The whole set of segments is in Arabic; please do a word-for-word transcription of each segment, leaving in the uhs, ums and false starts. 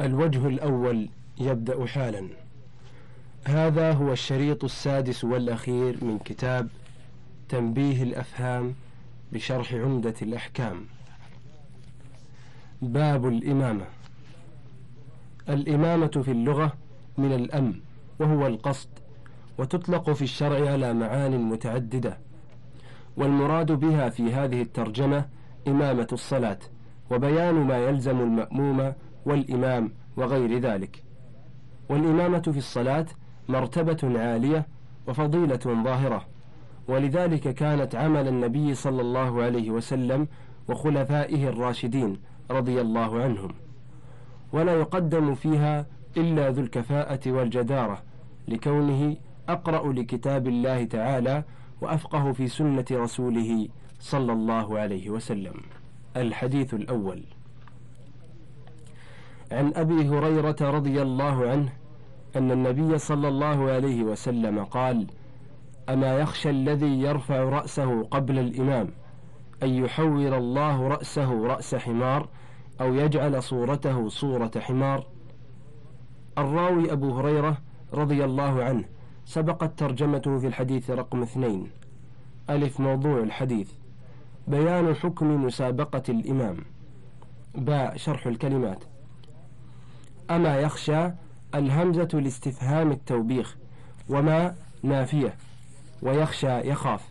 الوجه الأول يبدأ حالا. هذا هو الشريط السادس والأخير من كتاب تنبيه الأفهام بشرح عمدة الأحكام. باب الإمامة. الإمامة في اللغة من الأم وهو القصد، وتطلق في الشرع على معان متعددة، والمراد بها في هذه الترجمة إمامة الصلاة، وبيان ما يلزم المأموم والإمام وغير ذلك. والإمامة في الصلاة مرتبة عالية وفضيلة ظاهرة، ولذلك كانت عمل النبي صلى الله عليه وسلم وخلفائه الراشدين رضي الله عنهم، ولا يقدم فيها إلا ذو الكفاءة والجدارة، لكونه أقرأ لكتاب الله تعالى وأفقه في سنة رسوله صلى الله عليه وسلم. الحديث الأول: عن أبي هريرة رضي الله عنه أن النبي صلى الله عليه وسلم قال: أما يخشى الذي يرفع رأسه قبل الإمام أن يحول الله رأسه رأس حمار أو يجعل صورته صورة حمار؟ الراوي أبو هريرة رضي الله عنه سبقت ترجمته في الحديث رقم اثنين. ألف موضوع الحديث: بيان حكم مسابقة الإمام. باء شرح الكلمات. أما يخشى الهمزة لاستفهام التوبيخ، وما نافية، ويخشى يخاف.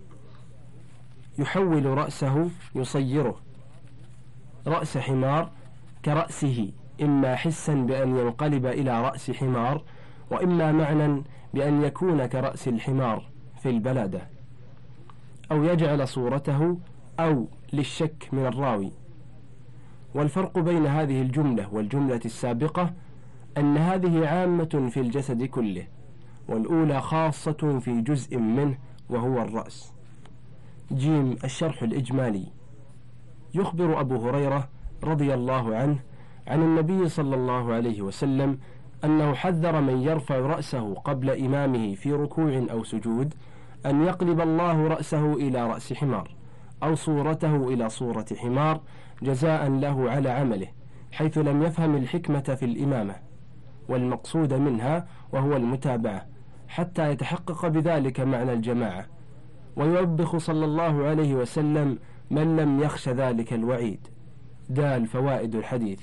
يحول رأسه يصيره. رأس حمار كرأسه، إما حسا بأن ينقلب إلى رأس حمار، وإما معنى بأن يكون كرأس الحمار في البلادة. أو يجعل صورته، أو للشك من الراوي. والفرق بين هذه الجملة والجملة السابقة أن هذه عامة في الجسد كله، والأولى خاصة في جزء منه وهو الرأس. جيم الشرح الإجمالي. يخبر أبو هريرة رضي الله عنه عن النبي صلى الله عليه وسلم أنه حذر من يرفع رأسه قبل إمامه في ركوع أو سجود أن يقلب الله رأسه إلى رأس حمار، أو صورته إلى صورة حمار، جزاء له على عمله، حيث لم يفهم الحكمة في الإمامة والمقصود منها وهو المتابعة، حتى يتحقق بذلك معنى الجماعة. ويوبخ صلى الله عليه وسلم من لم يخش ذلك الوعيد. دال فوائد الحديث.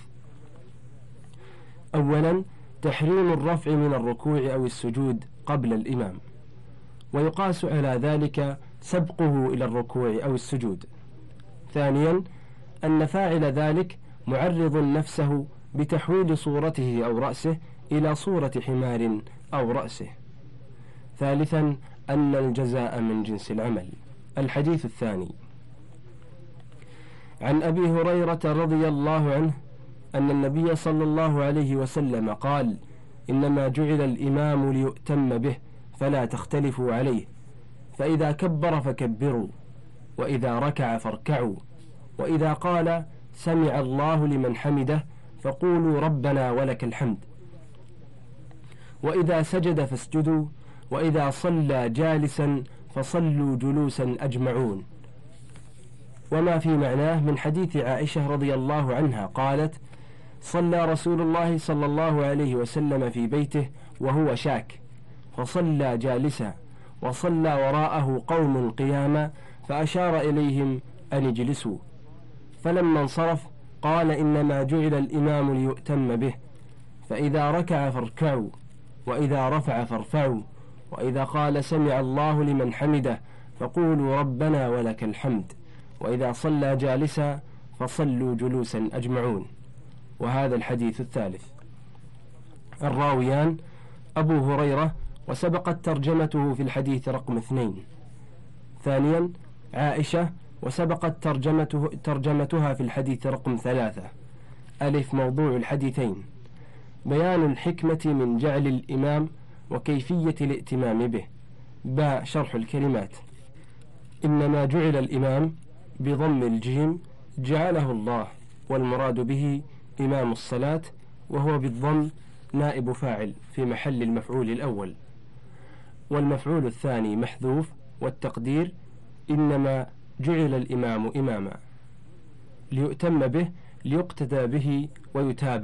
أولا: تحريم الرفع من الركوع أو السجود قبل الإمام، ويقاس على ذلك سبقه إلى الركوع أو السجود. ثانيا: أن فاعل ذلك معرض نفسه بتحويل صورته أو رأسه إلى صورة حمار أو رأسه. ثالثا: أن الجزاء من جنس العمل. الحديث الثاني: عن أبي هريرة رضي الله عنه أن النبي صلى الله عليه وسلم قال: إنما جعل الإمام ليؤتم به فلا تختلفوا عليه، فإذا كبر فكبروا، وإذا ركع فاركعوا، وإذا قال سمع الله لمن حمده فقولوا ربنا ولك الحمد، وإذا سجد فاسجدوا، وإذا صلى جالسا فصلوا جلوسا أجمعون. وما في معناه من حديث عائشة رضي الله عنها قالت: صلى رسول الله صلى الله عليه وسلم في بيته وهو شاك، فصلى جالسا، وصلى وراءه قوم قياما، فأشار إليهم أن اجلسوا، فلما انصرف قال: إنما جعل الإمام ليؤتم به، فإذا ركع فاركعوا، وإذا رفع فارفعوا، وإذا قال سمع الله لمن حمده فقولوا ربنا ولك الحمد، وإذا صلى جالسا فصلوا جلوسا أجمعون. وهذا الحديث الثالث. الراويان أبو هريرة، وسبقت ترجمته في الحديث رقم اثنين. ثانيا: عائشة، وسبقت ترجمته ترجمتها في الحديث رقم ثلاثة. ألف موضوع الحديثين: بيان الحكمة من جعل الإمام وكيفية الائتمام به. باء شرح الكلمات. إنما جعل الإمام بضم الجيم جعله الله، والمراد به إمام الصلاة، وهو بالضم نائب فاعل في محل المفعول الأول، والمفعول الثاني محذوف، والتقدير إنما جعل الإمام إماما، ليؤتم به، ليقتدى به ويتابع،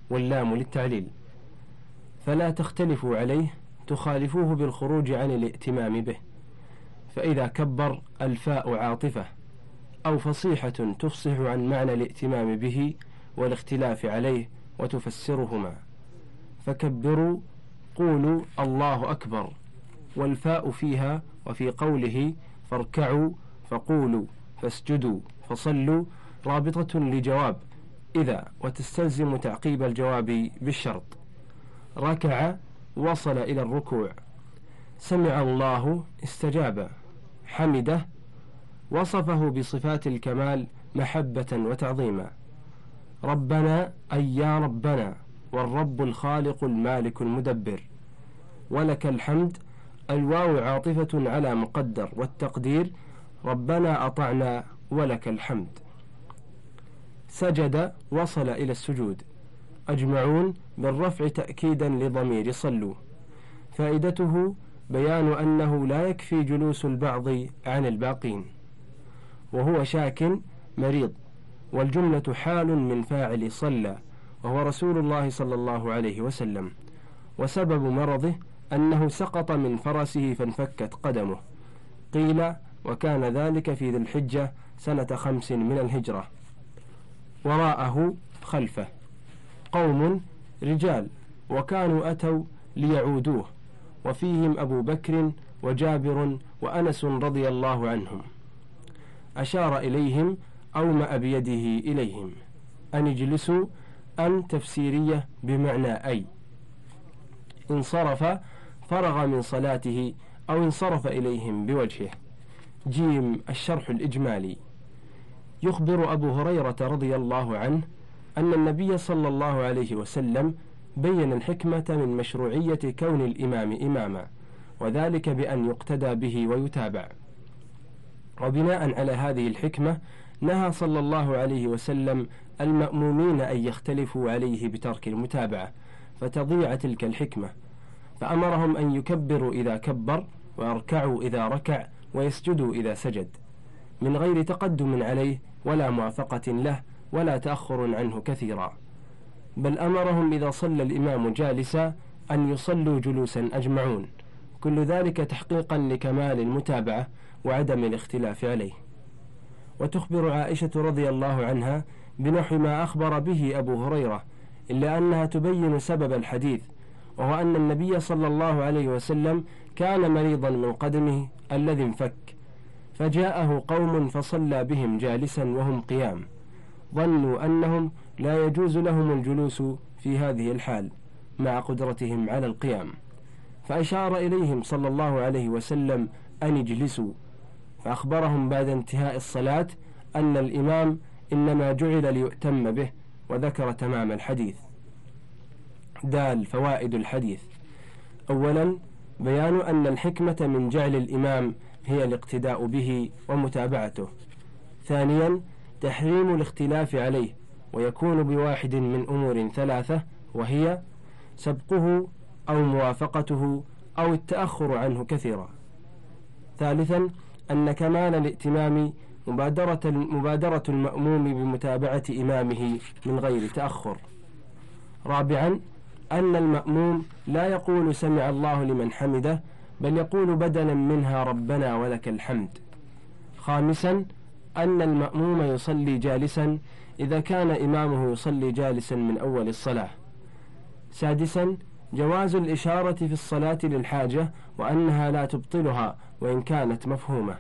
واللام للتعليل، فلا تختلفوا عليه تخالفوه بالخروج عن الائتمام به. فإذا كبر الفاء عاطفة أو فصيحة تفصح عن معنى الائتمام به والاختلاف عليه وتفسرهما، فكبروا قولوا الله أكبر، والفاء فيها وفي قوله فاركعوا فقولوا فاسجدوا فصلوا رابطة لجواب إذا، وتستلزم تعقيب الجواب بالشرط. ركع وصل إلى الركوع، سمع الله استجاب، حمده وصفه بصفات الكمال محبة وتعظيما. ربنا أي يا ربنا، والرب الخالق المالك المدبر. ولك الحمد، الواو عاطفة على مقدر، والتقدير ربنا أطعنا ولك الحمد. سجد وصل إلى السجود، أجمعون بالرفع تأكيدا لضمير صلوا. فائدته بيان أنه لا يكفي جلوس البعض عن الباقين، وهو شاك مريض، والجملة حال من فاعل صلى وهو رسول الله صلى الله عليه وسلم، وسبب مرضه أنه سقط من فرسه فانفكت قدمه. قيل وكان ذلك في ذي الحجة سنة خمس من الهجرة. وراءه خلفه قوم رجال، وكانوا أتوا ليعودوه، وفيهم أبو بكر وجابر وأنس رضي الله عنهم. أشار إليهم أومأ بيده إليهم أن اجلسوا، أن تفسيرية بمعنى أي. انصرف فرغ من صلاته أو انصرف إليهم بوجهه. جيم الشرح الإجمالي. يخبر أبو هريرة رضي الله عنه أن النبي صلى الله عليه وسلم بين الحكمة من مشروعية كون الإمام إماما، وذلك بأن يقتدى به ويتابع. وبناء على هذه الحكمة نهى صلى الله عليه وسلم المأمومين أن يختلفوا عليه بترك المتابعة فتضيع تلك الحكمة، فأمرهم أن يكبروا إذا كبر، ويركعوا إذا ركع، ويسجدوا إذا سجد، من غير تقدم عليه ولا موافقة له ولا تأخر عنه كثيرا، بل أمرهم إذا صلى الإمام جالسا أن يصلوا جلوسا أجمعون، كل ذلك تحقيقا لكمال المتابعة وعدم الاختلاف عليه. وتخبر عائشة رضي الله عنها بنحو ما أخبر به أبو هريرة، إلا أنها تبين سبب الحديث، وهو أن النبي صلى الله عليه وسلم كان مريضا من قدمه الذي انفك، فجاءه قوم فصلى بهم جالسا وهم قيام، ظنوا أنهم لا يجوز لهم الجلوس في هذه الحال مع قدرتهم على القيام، فأشار إليهم صلى الله عليه وسلم أن يجلسوا، فأخبرهم بعد انتهاء الصلاة أن الإمام إنما جعل ليؤتم به، وذكر تمام الحديث. دال فوائد الحديث. أولا بيان أن الحكمة من جعل الإمام هي الاقتداء به ومتابعته. ثانيا تحريم الاختلاف عليه، ويكون بواحد من أمور ثلاثة، وهي سبقه أو موافقته أو التأخر عنه كثيرا. ثالثا أن كمال الائتمام مبادرة, مبادرة المأموم بمتابعة إمامه من غير تأخر. رابعا أن المأموم لا يقول سمع الله لمن حمده، بل يقول بدلا منها ربنا ولك الحمد. خامسا أن المأموم يصلي جالسا إذا كان إمامه يصلي جالسا من أول الصلاة. سادسا جواز الإشارة في الصلاة للحاجة، وأنها لا تبطلها وإن كانت مفهومة.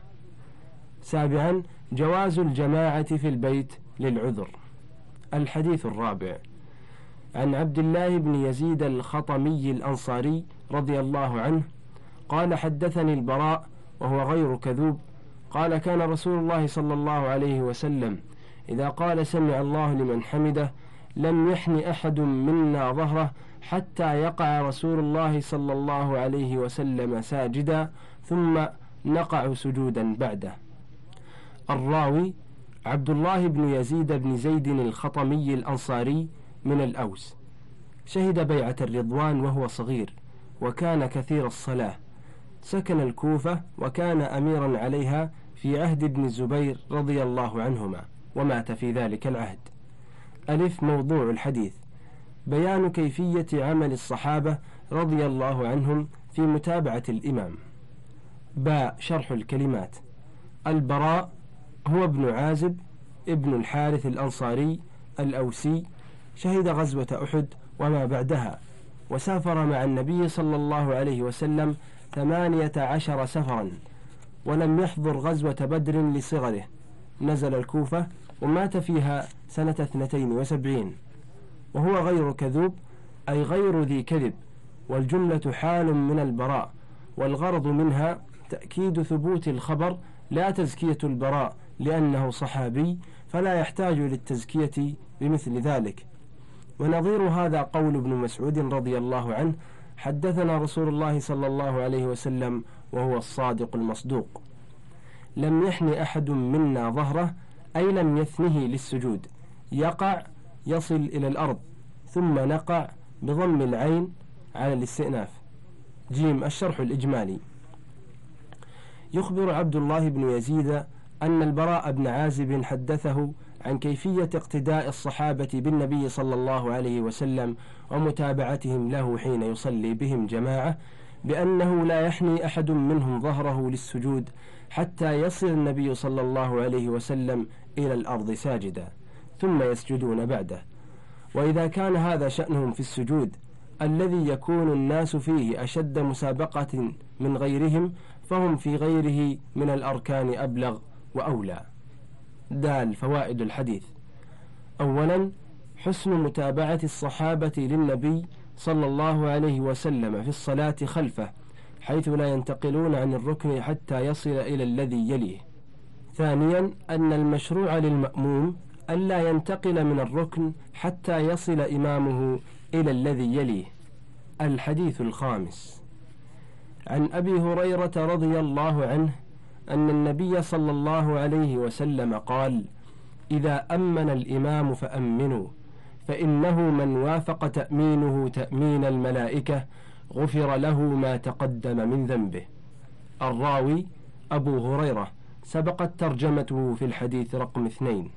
سابعا جواز الجماعة في البيت للعذر. الحديث الرابع عن عبد الله بن يزيد الخطمي الأنصاري رضي الله عنه قال حدثني البراء وهو غير كذوب قال كان رسول الله صلى الله عليه وسلم إذا قال سمع الله لمن حمده لم يحن أحد منا ظهره حتى يقع رسول الله صلى الله عليه وسلم ساجدا ثم نقع سجودا بعده. الراوي عبد الله بن يزيد بن زيد الخطمي الأنصاري من الأوس، شهد بيعة الرضوان وهو صغير، وكان كثير الصلاة، سكن الكوفة وكان أميرا عليها في عهد ابن الزبير رضي الله عنهما، ومات في ذلك العهد. ألف موضوع الحديث. بيان كيفية عمل الصحابة رضي الله عنهم في متابعة الإمام. باء شرح الكلمات. البراء هو ابن عازب ابن الحارث الأنصاري الأوسي، شهد غزوة أحد وما بعدها، وسافر مع النبي صلى الله عليه وسلم ثمانية عشر سفرا، ولم يحضر غزوة بدر لصغره، نزل الكوفة ومات فيها سنة اثنتين وسبعين، وهو غير كذوب أي غير ذي كذب، والجملة حال من البراء، والغرض منها تأكيد ثبوت الخبر لا تزكية البراء لأنه صحابي فلا يحتاج للتزكية بمثل ذلك. ونظير هذا قول ابن مسعود رضي الله عنه: حدثنا رسول الله صلى الله عليه وسلم وهو الصادق المصدوق. لم يحن أحد منا ظهره أي لم يثنه للسجود، يقع يصل إلى الأرض ثم نقع بضم العين على الاستئناف. جيم الشرح الإجمالي. يخبر عبد الله بن يزيد أن البراء بن عازب حدثه عن كيفية اقتداء الصحابة بالنبي صلى الله عليه وسلم ومتابعتهم له حين يصلي بهم جماعة، بأنه لا يحني أحد منهم ظهره للسجود حتى يصل النبي صلى الله عليه وسلم إلى الأرض ساجدا، ثم يسجدون بعده. وإذا كان هذا شأنهم في السجود الذي يكون الناس فيه أشد مسابقة من غيرهم، فهم في غيره من الأركان أبلغ وأولى. دال فوائد الحديث. أولا، حسن متابعة الصحابة للنبي صلى الله عليه وسلم في الصلاة خلفه، حيث لا ينتقلون عن الركن حتى يصل إلى الذي يليه. ثانيا، أن المشروع للمأموم ألا ينتقل من الركن حتى يصل إمامه إلى الذي يليه. الحديث الخامس. عن أبي هريرة رضي الله عنه أن النبي صلى الله عليه وسلم قال: إذا أمن الإمام فأمنوا، فإنه من وافق تأمينه تأمين الملائكة غفر له ما تقدم من ذنبه. الراوي أبو هريرة، سبقت ترجمته في الحديث رقم اثنين.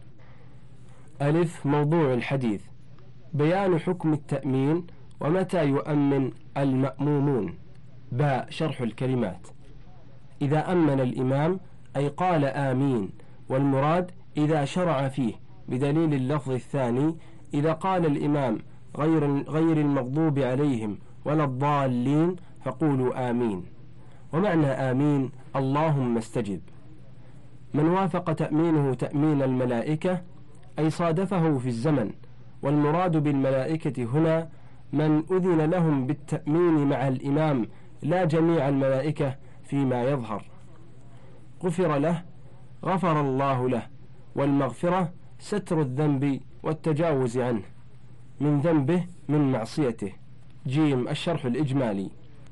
ألف موضوع الحديث: بيان حكم التأمين ومتى يؤمن المأمومون. باء شرح الكلمات. إذا أمن الإمام أي قال آمين، والمراد إذا شرع فيه، بدليل اللفظ الثاني: إذا قال الإمام غير, غير المغضوب عليهم ولا الضالين فقولوا آمين. ومعنى آمين اللهم استجب. من وافق تأمينه تأمين الملائكة أي صادفه في الزمن، والمراد بالملائكة هنا من أذن لهم بالتأمين مع الإمام، لا جميع الملائكة فيما يظهر. غفر له، غفر الله له، والمغفرة ستر الذنب والتجاوز عنه، من ذنبه من معصيته. جيم الشرح الإجمالي.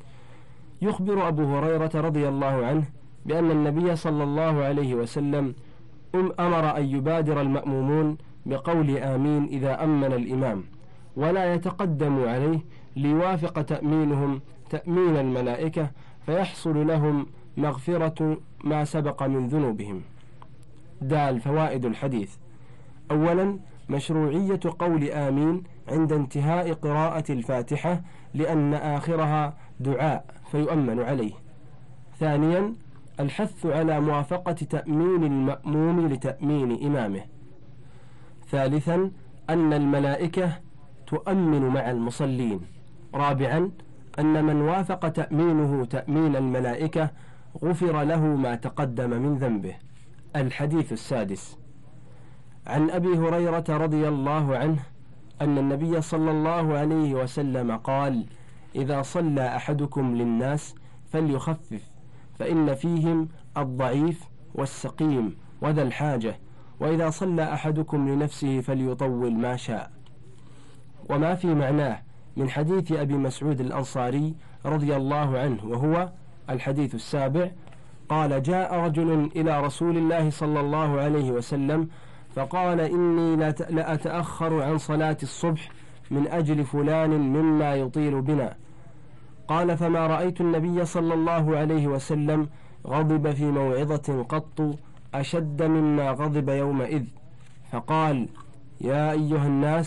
يخبر أبو هريرة رضي الله عنه بأن النبي صلى الله عليه وسلم أمر أن يبادر المأمومون بقول آمين إذا أمن الإمام، ولا يتقدم عليه ليوافق تأمينهم تأمين الملائكة، فيحصل لهم مغفرة ما سبق من ذنوبهم. دال فوائد الحديث. أولا، مشروعية قول آمين عند انتهاء قراءة الفاتحة، لأن آخرها دعاء فيؤمن عليه. ثانيا، الحث على موافقة تأمين المأموم لتأمين إمامه. ثالثا، أن الملائكة تؤمن مع المصلين. رابعا، أن من وافق تأمينه تأمين الملائكة غفر له ما تقدم من ذنبه. الحديث السادس. عن أبي هريرة رضي الله عنه أن النبي صلى الله عليه وسلم قال: إذا صلى أحدكم للناس فليخفف، فإن فيهم الضعيف والسقيم وذا الحاجة، وإذا صلى أحدكم لنفسه فليطول ما شاء. وما في معناه من حديث أبي مسعود الأنصاري رضي الله عنه، وهو الحديث السابع، قال: جاء رجل إلى رسول الله صلى الله عليه وسلم فقال: إني لأتأخر عن صلاة الصبح من أجل فلان مما يطيل بنا. قال: فما رأيت النبي صلى الله عليه وسلم غضب في موعظة قط أشد مما غضب يومئذ. فقال: يا أيها الناس،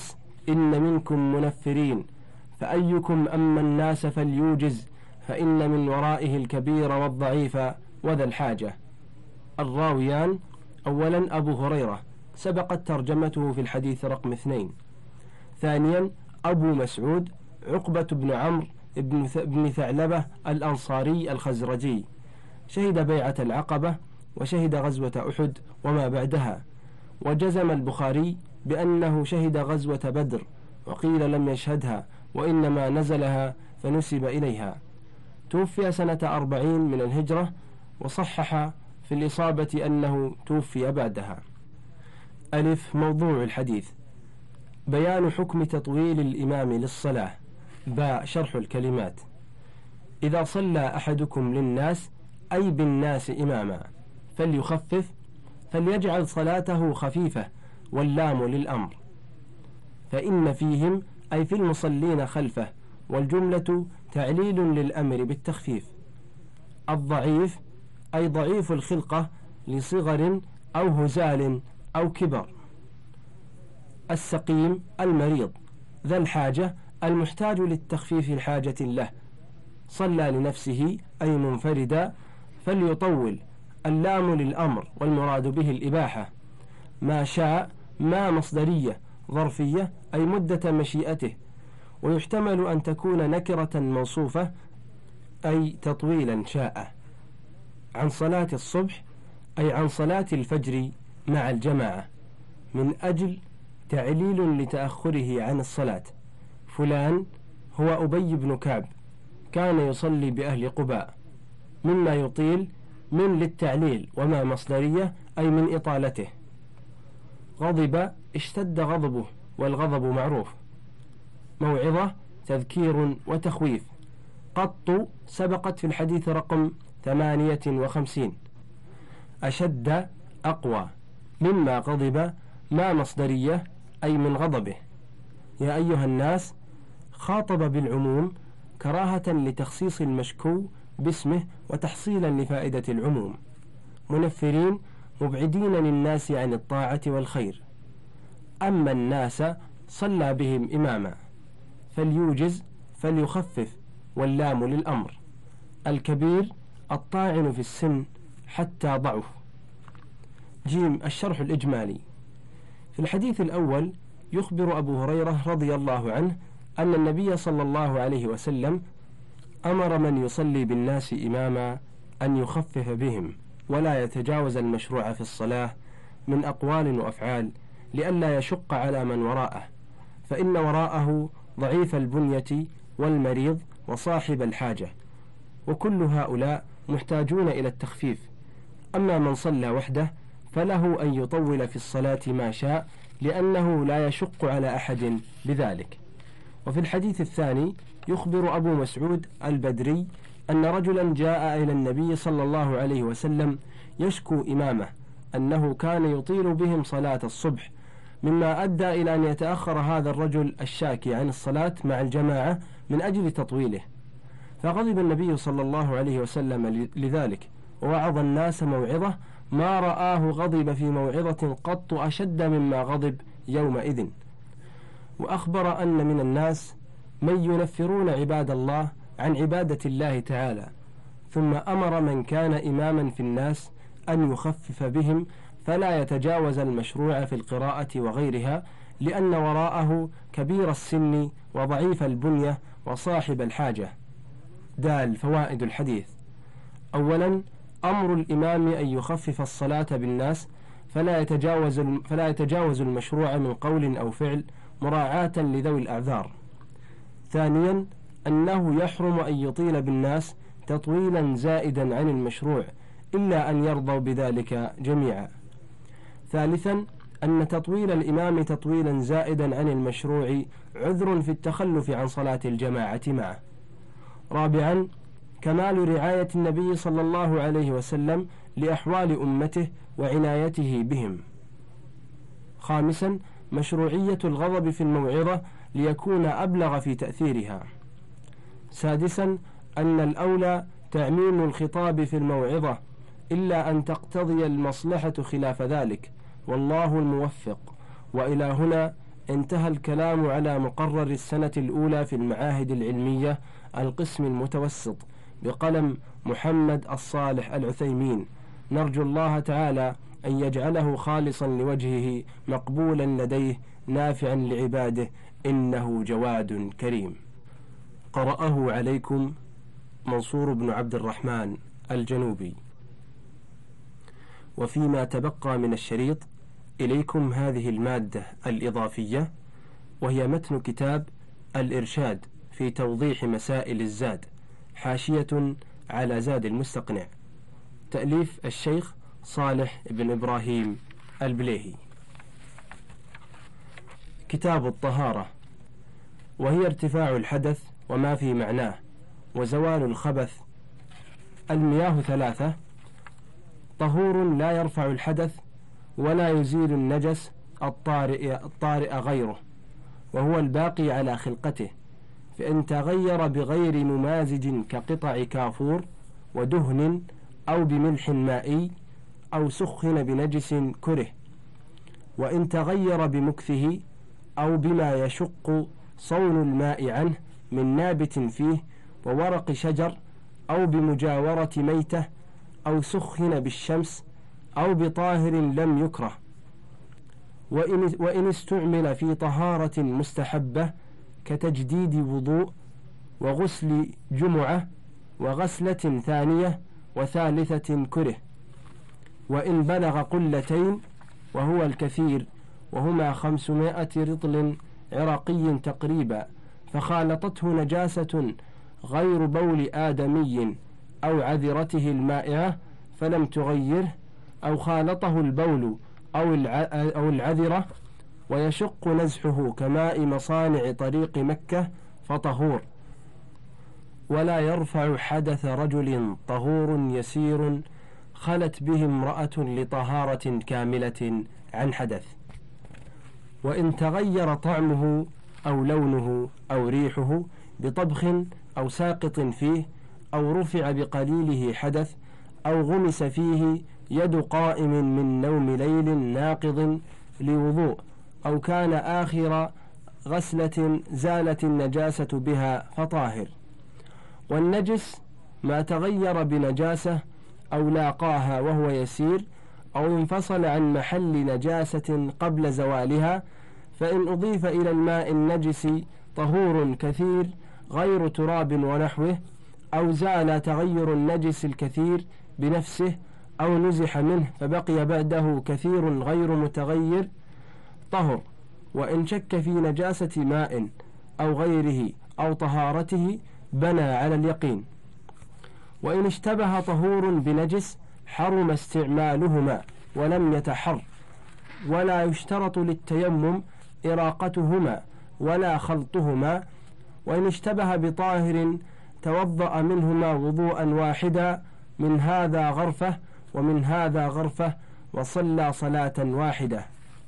إن منكم منفرين فأيكم أما الناس فليوجز فإن من ورائه الكبير والضعيف وذا الحاجة. الراويان: أولا أبو هريرة سبقت ترجمته في الحديث رقم اثنين. ثانيا أبو مسعود عقبة بن عمرو بن ثعلبة الأنصاري الخزرجي، شهد بيعة العقبة وشهد غزوة أحد وما بعدها، وجزم البخاري بأنه شهد غزوة بدر، وقيل لم يشهدها وإنما نزلها فنسب إليها. توفي سنة أربعين من الهجرة، وصحح في الإصابة أنه توفي بعدها. ألف. موضوع الحديث: بيان حكم تطويل الإمام للصلاة. باء. شرح الكلمات: إذا صلى أحدكم للناس أي بالناس إماما فليخفف، فليجعل صلاته خفيفة، واللام للأمر، فإن فيهم أي في المصلين خلفه، والجملة تعليل للأمر بالتخفيف. الضعيف أي ضعيف الخلقة لصغر أو هزال أو كبر. السقيم المريض. ذا الحاجة المحتاج للتخفيف الحاجة له. صلى لنفسه أي منفردا فليطول، اللام للأمر والمراد به الإباحة. ما شاء ما مصدرية ظرفية أي مدة مشيئته، ويحتمل أن تكون نكرة موصوفة أي تطويلا شاء. عن صلاة الصبح أي عن صلاة الفجر مع الجماعة، من أجل تعليل لتأخره عن الصلاة. فلان هو أبي بن كعب، كان يصلي بأهل قباء. مما يطيل من للتعليل، وما مصدرية أي من إطالته. غضب اشتد غضبه، والغضب معروف. موعظة تذكير وتخويف. قط سبقت في الحديث رقم ثمانية وخمسين. أشد أقوى. مما غضب ما مصدرية أي من غضبه. يا أيها الناس خاطب بالعموم كراهة لتخصيص المشكو باسمه وتحصيلا لفائدة العموم. منفرين مبعدين للناس عن الطاعة والخير. أما الناس صلى بهم إماما. فليوجز فليخفف، واللام للأمر. الكبير الطاعن في السن حتى ضعف. جيم. الشرح الإجمالي. في الحديث الأول يخبر أبو هريرة رضي الله عنه أن النبي صلى الله عليه وسلم أمر من يصلي بالناس إماما أن يخفف بهم ولا يتجاوز المشروع في الصلاة من أقوال وأفعال، لئلا يشق على من وراءه، فإن وراءه ضعيف البنية والمريض وصاحب الحاجة، وكل هؤلاء محتاجون إلى التخفيف. أما من صلى وحده فله أن يطول في الصلاة ما شاء، لأنه لا يشق على أحد بذلك. وفي الحديث الثاني يخبر أبو مسعود البدري أن رجلا جاء إلى النبي صلى الله عليه وسلم يشكو إمامه أنه كان يطيل بهم صلاة الصبح، مما أدى إلى أن يتأخر هذا الرجل الشاكي عن الصلاة مع الجماعة من أجل تطويله. فغضب النبي صلى الله عليه وسلم لذلك، ووعظ الناس موعظة ما رآه غضب في موعظة قط أشد مما غضب يومئذ. وأخبر أن من الناس من ينفرون عباد الله عن عبادة الله تعالى، ثم أمر من كان إماما في الناس أن يخفف بهم فلا يتجاوز المشروع في القراءة وغيرها، لأن وراءه كبير السن وضعيف البنية وصاحب الحاجة. دال. فوائد الحديث. أولا أمر الإمام أن يخفف الصلاة بالناس فلا يتجاوز فلا يتجاوز المشروع من قول أو فعل مراعاة لذوي الأعذار. ثانيا أنه يحرم أن يطيل بالناس تطويلا زائدا عن المشروع إلا أن يرضوا بذلك جميعا. ثالثا أن تطويل الإمام تطويلا زائدا عن المشروع عذر في التخلف عن صلاة الجماعة معه. رابعا كمال رعاية النبي صلى الله عليه وسلم لأحوال أمته وعنايته بهم. خامسا مشروعية الغضب في الموعظة ليكون أبلغ في تأثيرها. سادسا أن الأولى تعميم الخطاب في الموعظة إلا أن تقتضي المصلحة خلاف ذلك، والله الموفق. وإلى هنا انتهى الكلام على مقرر السنة الأولى في المعاهد العلمية القسم المتوسط بقلم محمد الصالح العثيمين. نرجو الله تعالى أن يجعله خالصا لوجهه مقبولا لديه نافعا لعباده، إنه جواد كريم. قرأه عليكم منصور بن عبد الرحمن الجنوبي. وفيما تبقى من الشريط إليكم هذه المادة الإضافية، وهي متن كتاب الإرشاد في توضيح مسائل الزاد، حاشية على زاد المستقنع، تأليف الشيخ صالح بن إبراهيم البليهي. كتاب الطهارة، وهي ارتفاع الحدث وما في معناه وزوال الخبث. المياه ثلاثة: طهور لا يرفع الحدث ولا يزيل النجس الطارئ, الطارئ غيره، وهو الباقي على خلقته، فإن تغير بغير ممازج كقطع كافور ودهن أو بملح مائي أو سخن بنجس كره، وإن تغير بمكثه أو بما يشق صون الماء عنه من نابت فيه وورق شجر أو بمجاورة ميتة أو سخن بالشمس أو بطاهر لم يكره، وإن, وإن استعمل في طهارة مستحبة كتجديد وضوء وغسل جمعة وغسلة ثانية وثالثة كره، وإن بلغ قلتين وهو الكثير وهما خمسمائة رطل عراقي تقريبا، فخالطته نجاسة غير بول آدمي أو عذرته المائعة فلم تغيره، أو خالطه البول أو العذرة ويشق نزحه كماء مصانع طريق مكة فطهور، ولا يرفع حدث رجل طهور يسير خلت به امرأة لطهارة كاملة عن حدث. وإن تغير طعمه أو لونه أو ريحه بطبخ أو ساقط فيه أو رفع بقليله حدث أو غمس فيه يد قائم من نوم ليل ناقض لوضوء، أو كان آخر غسلة زالت النجاسة بها فطاهر. والنجس ما تغير بنجاسة أو لاقاها وهو يسير أو انفصل عن محل نجاسة قبل زوالها، فإن أضيف إلى الماء النجس طهور كثير غير تراب ونحوه، أو زال تغير النجس الكثير بنفسه أو نزح منه فبقي بعده كثير غير متغير، طهر. وإن شك في نجاسة ماء أو غيره أو طهارته بنى على اليقين. وإن اشتبه طهور بنجس حرم استعمالهما ولم يتحر، ولا يشترط للتيمم إراقتهما ولا خلطهما. وإن اشتبه بطاهر توضأ منهما وضوءا واحدا، من هذا غرفة ومن هذا غرفة، وصلى صلاة واحدة.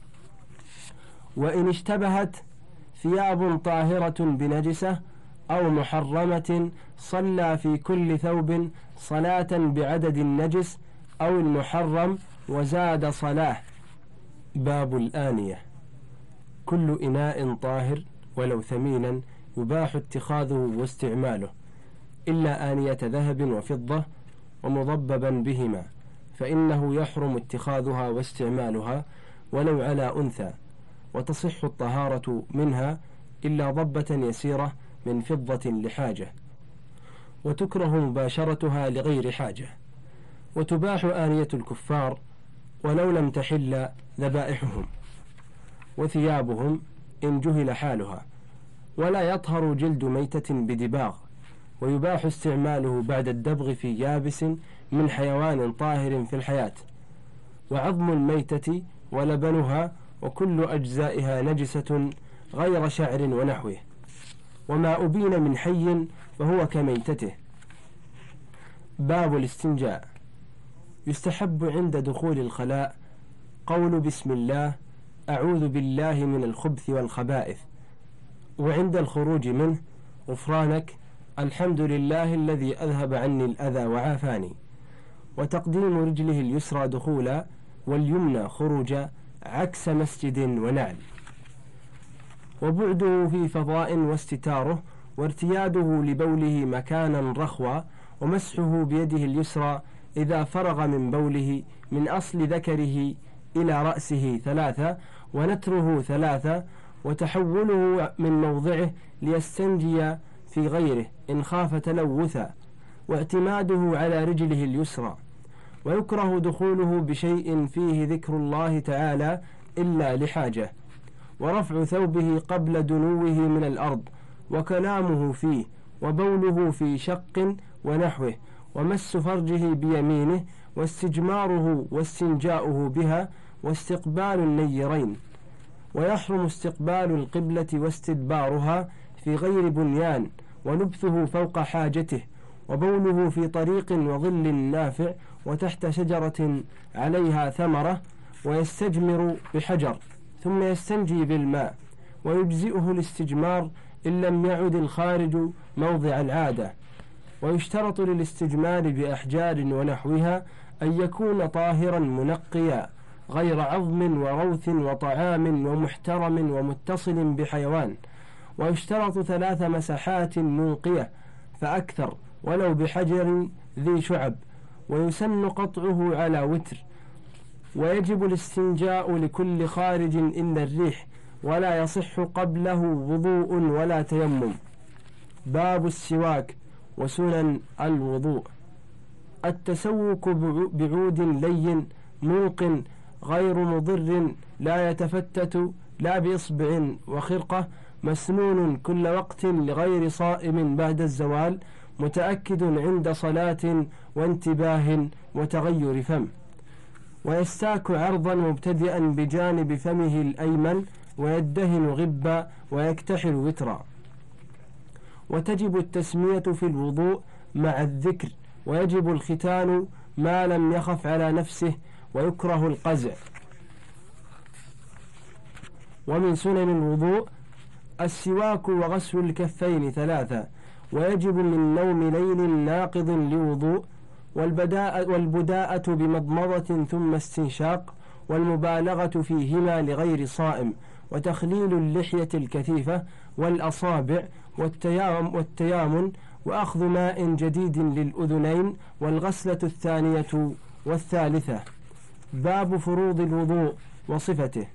وإن اشتبهت ثياب طاهرة بنجسة أو محرمة صلى في كل ثوب صلاة بعدد النجس أو المحرم وزاد صلاة. باب الآنية: كل إناء طاهر ولو ثمينا يباح اتخاذه واستعماله، إلا آنية ذهب وفضة ومضببا بهما، فإنه يحرم اتخاذها واستعمالها ولو على أنثى، وتصح الطهارة منها إلا ضبة يسيرة من فضة لحاجة، وتكره مباشرتها لغير حاجة. وتباح آنية الكفار ولو لم تحل ذبائحهم وثيابهم إن جهل حالها، ولا يطهر جلد ميتة بدباغ، ويباح استعماله بعد الدبغ في يابس من حيوان طاهر في الحياة. وعظم الميتة ولبنها وكل أجزائها نجسة غير شعر ونحوه، وما أبين من حي فهو كميتته. باب الاستنجاء: يستحب عند دخول الخلاء قول بسم الله أعوذ بالله من الخبث والخبائث، وعند الخروج منه غفرانك الحمد لله الذي أذهب عني الأذى وعافاني، وتقديم رجله اليسرى دخولا واليمنى خروجا عكس مسجد ونعل. وبعده في فضاء واستتاره، وارتياده لبوله مكانا رخوا، ومسحه بيده اليسرى إذا فرغ من بوله من أصل ذكره إلى رأسه ثلاثة، ونتره ثلاثة، وتحوله من موضعه ليستنجي في غيره إن خاف تلوثا، واعتماده على رجله اليسرى. ويكره دخوله بشيء فيه ذكر الله تعالى إلا لحاجة، ورفع ثوبه قبل دنوه من الأرض، وكلامه فيه، وبوله في شق ونحوه، ومس فرجه بيمينه، واستجماره واستنجاؤه بها، واستقبال النيرين. ويحرم استقبال القبلة واستدبارها في غير بنيان، ولبثه فوق حاجته، وبوله في طريق وظل نافع وتحت شجرة عليها ثمرة، ويستجمر بحجر ثم يستنجي بالماء، ويجزئه الاستجمار إن لم يعد الخارج موضع العادة. ويشترط للاستجمار بأحجار ونحوها أن يكون طاهرا منقيا غير عظم وروث وطعام ومحترم ومتصل بحيوان. ويشترط ثلاث مسحات منقية فأكثر ولو بحجر ذي شعب، ويسن قطعه على وتر. ويجب الاستنجاء لكل خارج إلا الريح، ولا يصح قبله وضوء ولا تيمم. باب السواك وسنن الوضوء. التسوك بعود لين موق غير مضر لا يتفتت لا بإصبع وخرقة، مسنون كل وقت لغير صائم بعد الزوال، متأكد عند صلاة وانتباه وتغير فم. ويستاك عرضا مبتدئا بجانب فمه الأيمن، ويدهن غبا ويكتحل وترا. وتجب التسمية في الوضوء مع الذكر، ويجب الختان ما لم يخف على نفسه، ويكره القزع. ومن سنن الوضوء السواك وغسل الكفين ثلاثة، ويجب من نوم ليل ناقض لوضوء، والبداءة والبداءة بمضمضة ثم استنشاق، والمبالغة فيهما لغير صائم، وتخليل اللحية الكثيفة والأصابع، والتيام والتيامن، وأخذ ماء جديد للأذنين، والغسلة الثانية والثالثة. باب فروض الوضوء وصفته.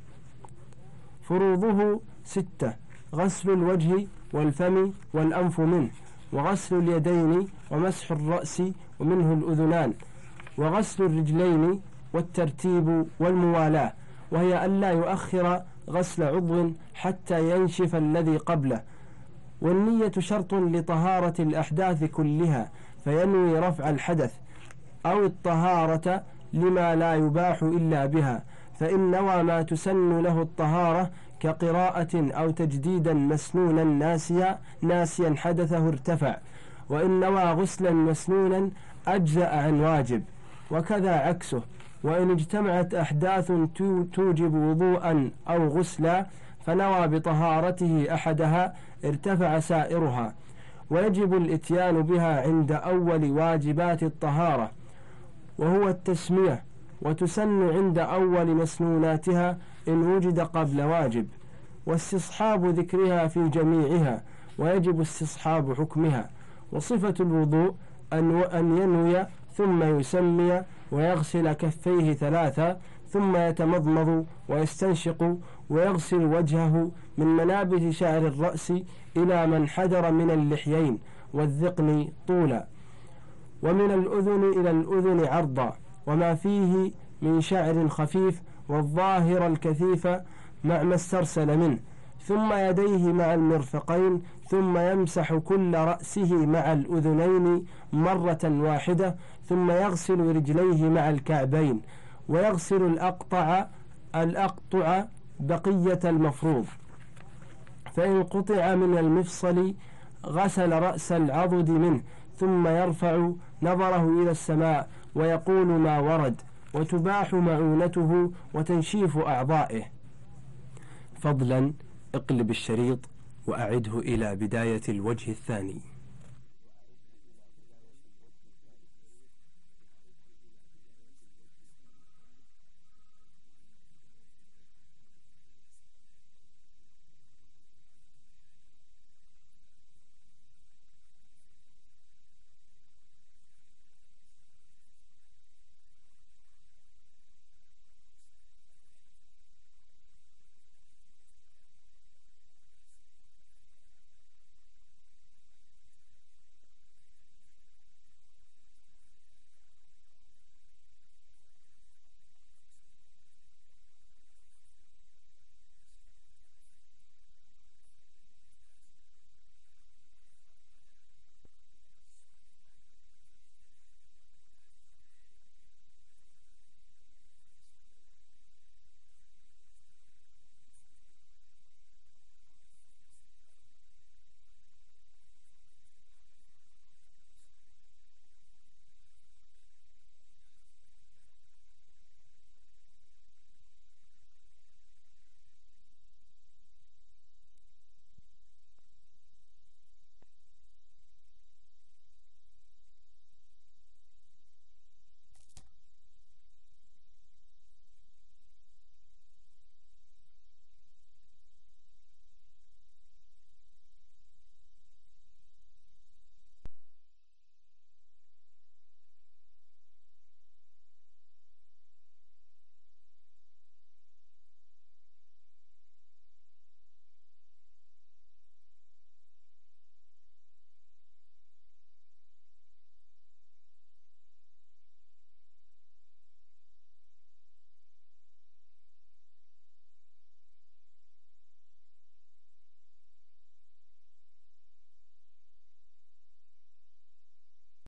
فروضه ستة: غسل الوجه والفم والأنف منه، وغسل اليدين، ومسح الرأس ومنه الأذنان، وغسل الرجلين، والترتيب والموالاة، وهي ألا يؤخر غسل عضو حتى ينشف الذي قبله. والنية شرط لطهارة الأحداث كلها، فينوي رفع الحدث أو الطهارة لما لا يباح إلا بها، فإن نوى ما تسن له الطهارة كقراءة أو تجديدا مسنونا ناسيا ناسيا حدثه ارتفع، وإن نوى غسلا مسنونا أجزأ عن واجب، وكذا عكسه. وإن اجتمعت أحداث توجب وضوءا أو غسلا فنوى بطهارته أحدها ارتفع سائرها. ويجب الإتيان بها عند أول واجبات الطهارة وهو التسمية، وتسن عند أول مسنوناتها إن وجد قبل واجب، واستصحاب ذكرها في جميعها، ويجب استصحاب حكمها. وصفة الوضوء أن ينوي ثم يسمي، ويغسل كفيه ثلاثة، ثم يتمضمض ويستنشق، ويغسل وجهه من منابت شعر الرأس إلى من حدر من اللحيين والذقن طولا، ومن الأذن إلى الأذن عرضا، وما فيه من شعر خفيف، والظاهر الكثيف مع ما استرسل منه، ثم يديه مع المرفقين، ثم يمسح كل رأسه مع الأذنين مرة واحدة، ثم يغسل رجليه مع الكعبين، ويغسل الأقطع الأقطع بقية المفروض. فإن قطع من المفصل غسل رأس العضد منه، ثم يرفع نظره إلى السماء ويقول ما ورد، وتباح معونته وتنشيف أعضائه. فضلا اقلب الشريط وأعده إلى بداية الوجه الثاني.